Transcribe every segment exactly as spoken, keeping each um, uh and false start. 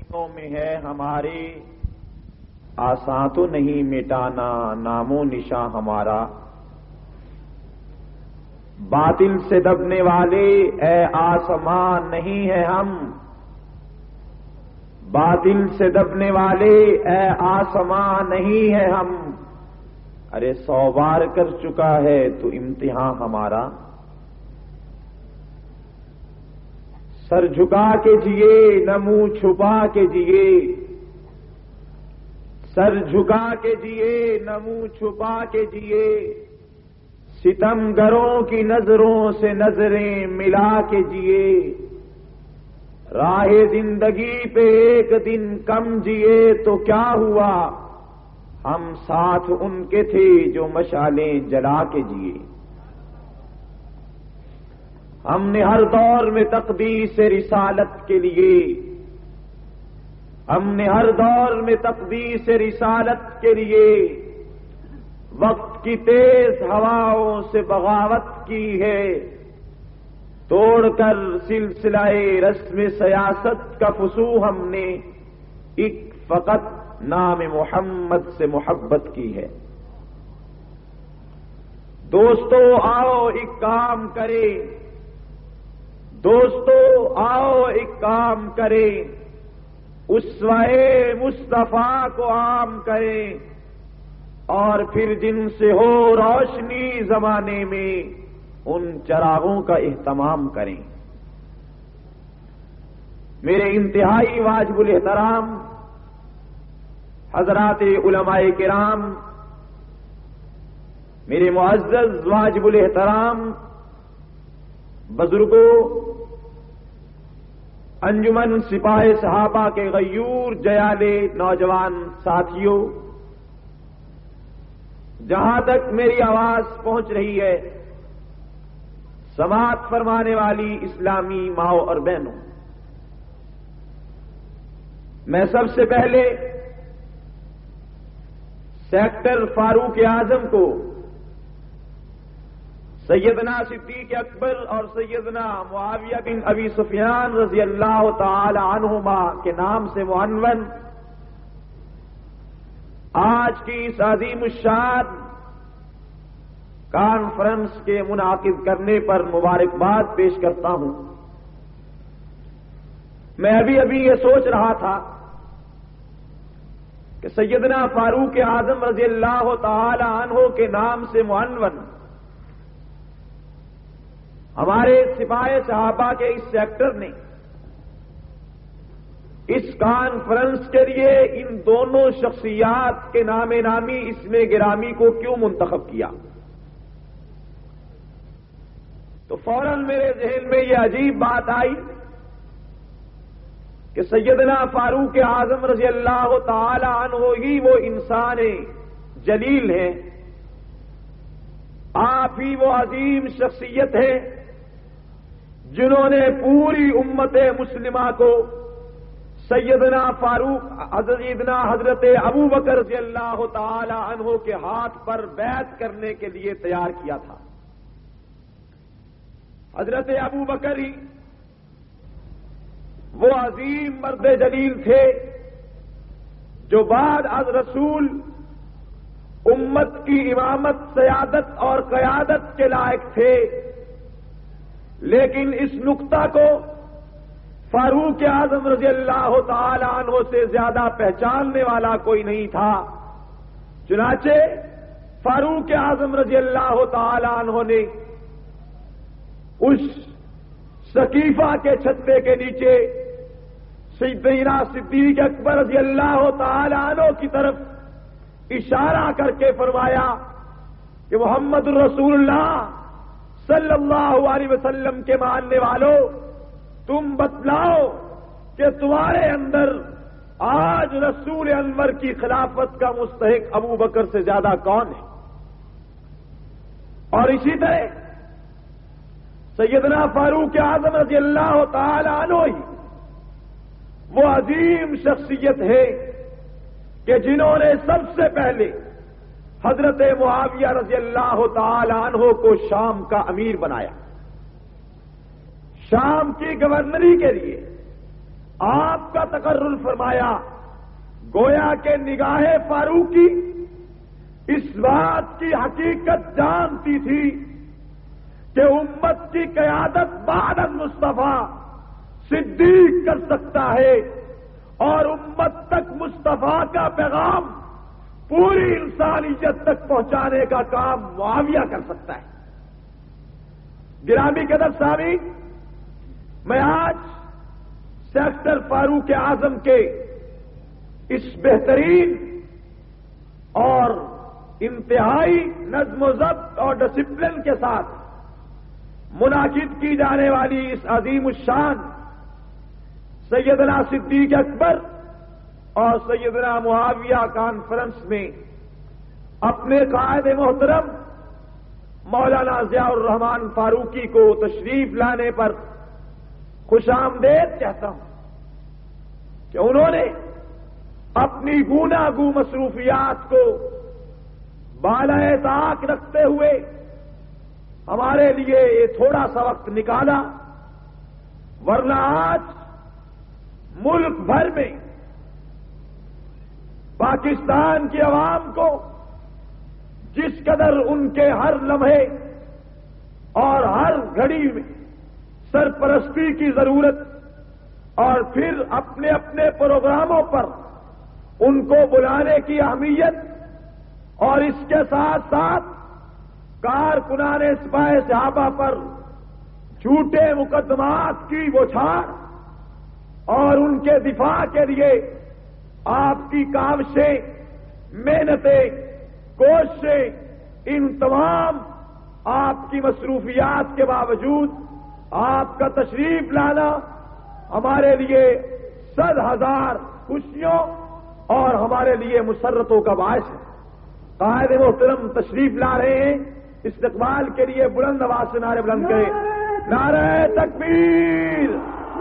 دلوں میں ہے ہمارے، آساں تو نہیں مٹانا نام و نشاں ہمارا۔ باطل سے دبنے والے اے آسمان نہیں ہے ہم، باطل سے دبنے والے اے آسمان نہیں ہے ہم۔ ارے سو بار کر چکا ہے تو امتحان ہمارا۔ سر جھکا کے جیے نہ منہ چھپا کے جیے، سر جھکا کے جیے نہ منہ چھپا کے جیے، ستم گروں کی نظروں سے نظریں ملا کے جیے، راہ زندگی پہ ایک دن کم جیے تو کیا ہوا، ہم ساتھ ان کے تھے جو مشالیں جلا کے جیے۔ ہم نے ہر دور میں تقدیس رسالت کے لیے، ہم نے ہر دور میں تقدیس رسالت کے لیے وقت کی تیز ہواؤں سے بغاوت کی ہے، توڑ کر سلسلہ رسم سیاست کا فسوح ہم نے ایک فقط نام محمد سے محبت کی ہے۔ دوستو آؤ ایک کام کریں، دوستو آؤ ایک کام کریں، اسوہ مصطفیٰ کو عام کریں، اور پھر جن سے ہو روشنی زمانے میں ان چراغوں کا اہتمام کریں۔ میرے انتہائی واجب الاحترام حضرات علماء کرام، میرے معزز واجب الاحترام بزرگوں، انجمن سپاہ صحابہ کے غیور جیالے نوجوان ساتھیوں، جہاں تک میری آواز پہنچ رہی ہے سماعت فرمانے والی اسلامی ماؤں اور بہنوں، میں سب سے پہلے سیکٹر فاروق اعظم کو سیدنا صدیق اکبر اور سیدنا معاویہ بن ابی سفیان رضی اللہ تعالی عنہما کے نام سے معنون آج کی اس عظیم الشان کانفرنس کے منعقد کرنے پر مبارکباد پیش کرتا ہوں۔ میں ابھی ابھی یہ سوچ رہا تھا کہ سیدنا فاروق اعظم رضی اللہ تعالی عنہ کے نام سے معنون ہمارے سپاہ صحابہ کے اس سیکٹر نے اس کانفرنس کے لیے ان دونوں شخصیات کے نام نامی اسم گرامی کو کیوں منتخب کیا؟ تو فوراً میرے ذہن میں یہ عجیب بات آئی کہ سیدنا فاروق اعظم رضی اللہ تعالی عنہ ہی وہ انسان جلیل ہیں، آپ ہی وہ عظیم شخصیت ہیں جنہوں نے پوری امت مسلمہ کو سیدنا فاروق سیدنا حضرت ابو بکر رضی اللہ تعالی عنہ کے ہاتھ پر بیعت کرنے کے لیے تیار کیا تھا۔ حضرت ابو بکر ہی وہ عظیم مرد جلیل تھے جو بعد از رسول امت کی امامت، سیادت اور قیادت کے لائق تھے، لیکن اس نقطہ کو فاروق اعظم رضی اللہ تعالی عنہ سے زیادہ پہچاننے والا کوئی نہیں تھا۔ چنانچہ فاروق اعظم رضی اللہ تعالی عنہ نے اس سقیفہ کے چھتے کے نیچے سیدنا صدیق اکبر رضی اللہ تعالی عنہ کی طرف اشارہ کر کے فرمایا کہ محمد الرسول اللہ صلی اللہ علیہ وسلم کے ماننے والوں، تم بتلاؤ کہ تمہارے اندر آج رسول انور کی خلافت کا مستحق ابو بکر سے زیادہ کون ہے؟ اور اسی طرح سیدنا فاروق اعظم رضی اللہ تعالی عنہ ہی وہ عظیم شخصیت ہے کہ جنہوں نے سب سے پہلے حضرت معاویہ رضی اللہ تعالی عنہ کو شام کا امیر بنایا، شام کی گورنری کے لیے آپ کا تقرر فرمایا، گویا کہ نگاہ فاروقی اس بات کی حقیقت جانتی تھی کہ امت کی قیادت بعد مصطفیٰ صدیق کر سکتا ہے اور امت تک مصطفیٰ کا پیغام پوری انسانیت تک پہنچانے کا کام معاویہ کر سکتا ہے۔ گرامی قدر سامعین، میں آج سیکٹر فاروق اعظم کے اس بہترین اور انتہائی نظم و ضبط اور ڈسپلن کے ساتھ منعقد کی جانے والی اس عظیم الشان سیدنا صدیق اکبر اور سیدنا معاویہ کانفرنس میں اپنے قائد محترم مولانا ضیاء الرحمان فاروقی کو تشریف لانے پر خوش آمدید کہتا ہوں کہ انہوں نے اپنی گوناگوں مصروفیات کو بالائے طاق رکھتے ہوئے ہمارے لیے یہ تھوڑا سا وقت نکالا، ورنہ آج ملک بھر میں پاکستان کی عوام کو جس قدر ان کے ہر لمحے اور ہر گھڑی میں سرپرستی کی ضرورت اور پھر اپنے اپنے پروگراموں پر ان کو بلانے کی اہمیت اور اس کے ساتھ ساتھ کارکنان سپاہ صحابہ پر جھوٹے مقدمات کی بوچھاڑ اور ان کے دفاع کے لیے آپ کی کاوشیں، محنتیں، کوششیں، ان تمام آپ کی مصروفیات کے باوجود آپ کا تشریف لانا ہمارے لیے صد ہزار خوشیوں اور ہمارے لیے مسرتوں کا باعث ہے۔ قائد محترم تشریف لا رہے ہیں، استقبال کے لیے بلند آواز سے نعرے بلند کریں، نعرہ تکبیر!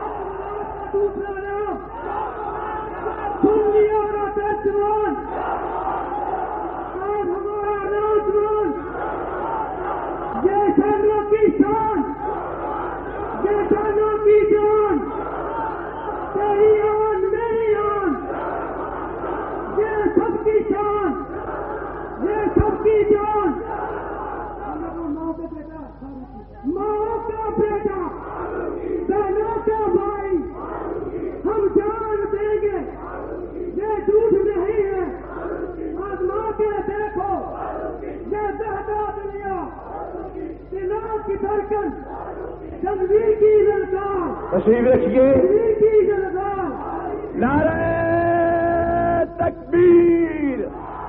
تشریف رکھیے، نعرہ تکبیر،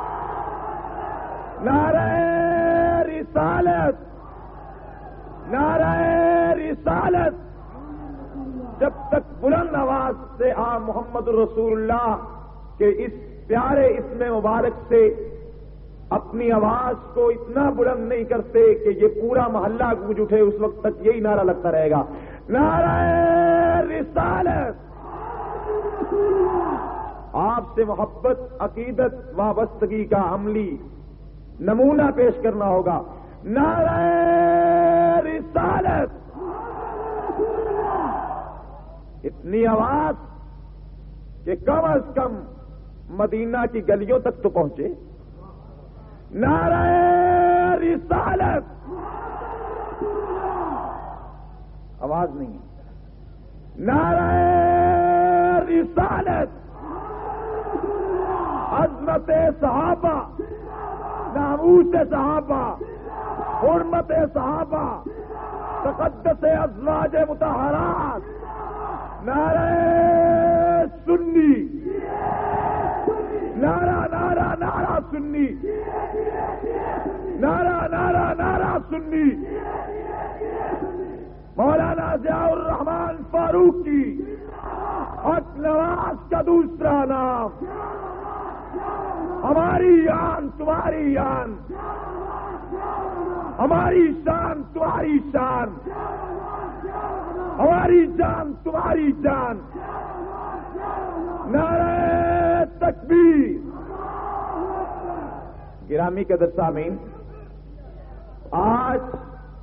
نعرہ رسالت، نعرہ رسالت! جب تک بلند آواز سے آپ محمد الرسول اللہ کے اس پیارے اسم مبارک سے اپنی آواز کو اتنا بلند نہیں کرتے کہ یہ پورا محلہ گونج اٹھے، اس وقت تک یہی نعرہ لگتا رہے گا، نعرہ رسالت! آپ سے محبت، عقیدت، وابستگی کا عملی نمونہ پیش کرنا ہوگا، نعرہ رسالت! اتنی آواز کہ کم از کم مدینہ کی گلیوں تک تو پہنچے، نعرہ رسالت! آواز نہیں ہے، نعرہ رسالت! عظمت صحابہ، ناموس صحابہ، حرمت صحابہ، تقدس ازواج مطہرات، نعرہ سنی، نعرہ نعرہ نعرہ سنی، نعرہ نعرہ نعرہ سنی! مولانا ضیاء الرحمان فاروقی حق نواز کا دوسرا نام، ہماری آن تمہاری آن، ہماری شان تمہاری شان، ہماری جان تمہاری جان، نعرہ تکبیر! گرامی قدر سامعین، آج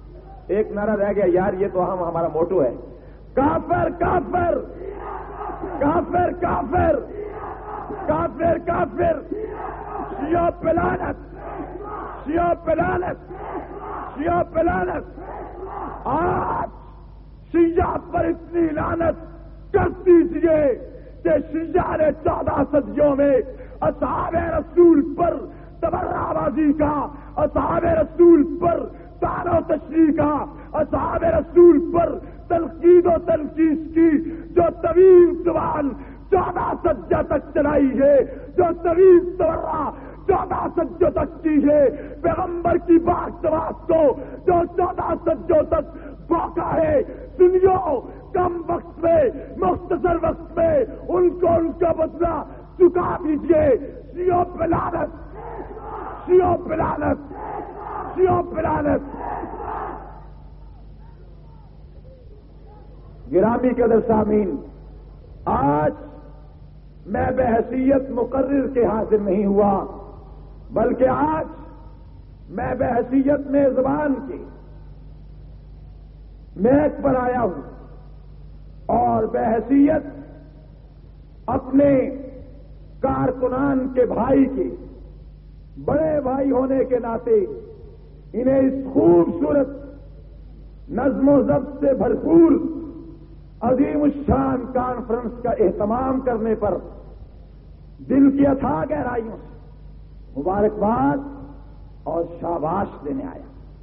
ایک نعرہ رہ گیا یار، یہ تو ہم ہمارا موٹو ہے، کافر کافر کافر کافر کافر کافر شیعہ پہ لعنت شیعہ پہ لعنت شیعہ پہ لعنت آج شیعہ پر اتنی لعنت کر دیجیے کہ شیعہ نے چودہ صدیوں میں اصحاب رسول پر تبرہ بازی کا، اصحاب رسول پر طعن و تشریح کا، اصحاب رسول پر تنقید و تنقید کی جو طویل زبان چودہ صدیوں تک چلائی ہے، جو طویل تبرہ چودہ صدیوں تک کی ہے، پیغمبر کی بات بات کو جو چودہ صدیوں تک بوکا ہے، سنیو کم وقت میں مختصر وقت میں ان کو ان کا بدلہ چکا دیجیے. شیعوں پہ لعنت شیعوں پہ لعنت شیعوں پہ لعنت. گرامی قدر سامعین، آج میں بحیثیت مقرر کے حاضر نہیں ہوا، بلکہ آج میں بحیثیت میں زبان کے میک پر آیا ہوں اور بحیثیت اپنے کارکنان کے بھائی کے بڑے بھائی ہونے کے ناطے انہیں اس خوبصورت نظم و ضبط سے بھرپور عظیم الشان کانفرنس کا اہتمام کرنے پر دل کی اتھاہ گہرائیوں سے مبارکباد اور شاباش دینے آیا.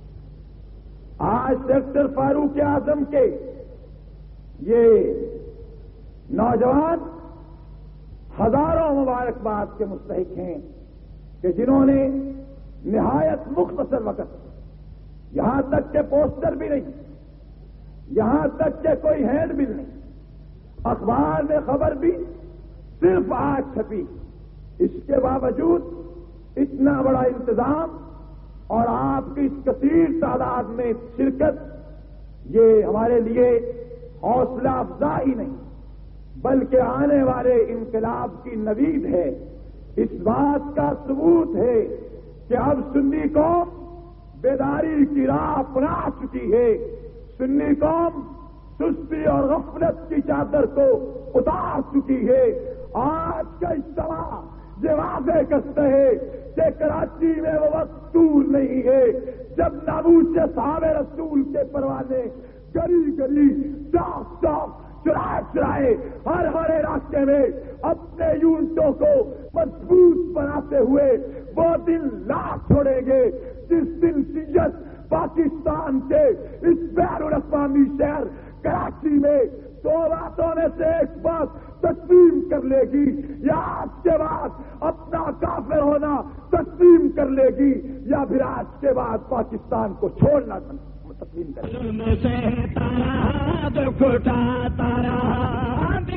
آج ڈاکٹر فاروق اعظم کے یہ نوجوان ہزاروں مبارکباد کے مستحق ہیں کہ جنہوں نے نہایت مختصر وقت، یہاں تک کہ پوسٹر بھی نہیں، یہاں تک کہ کوئی ہینڈ بل نہیں، اخبار میں خبر بھی صرف آج چھپی، اس کے باوجود اتنا بڑا انتظام اور آپ کی اس کثیر تعداد میں شرکت، یہ ہمارے لیے حوصلہ افزائی نہیں بلکہ آنے والے انقلاب کی نوید ہے. اس بات کا ثبوت ہے کہ اب سنی قوم بیداری کی راہ اپنا چکی ہے. سنی قوم سستی اور غفلت کی چادر کو اتار چکی ہے. آج کا اجتماع یہ واضح کرتے ہیں کہ کراچی میں وہ وقت دور نہیں ہے جب ناموس صحابہ رسول کے پروانے گلی گلی چوک چوک چرائے چرائے ہر ہر علاقے میں اپنے یونٹوں کو مضبوط بناتے ہوئے وہ دن لا چھوڑیں گے جس دن شیعت پاکستان کے اس بین الاقوامی شہر کراچی میں دو باتوں میں سے ایک بات تسلیم کر لے گی، یا آج کے بعد اپنا کافر ہونا تسلیم کر لے گی، یا پھر آج کے بعد پاکستان کو چھوڑنا تسلیم کر لے گی.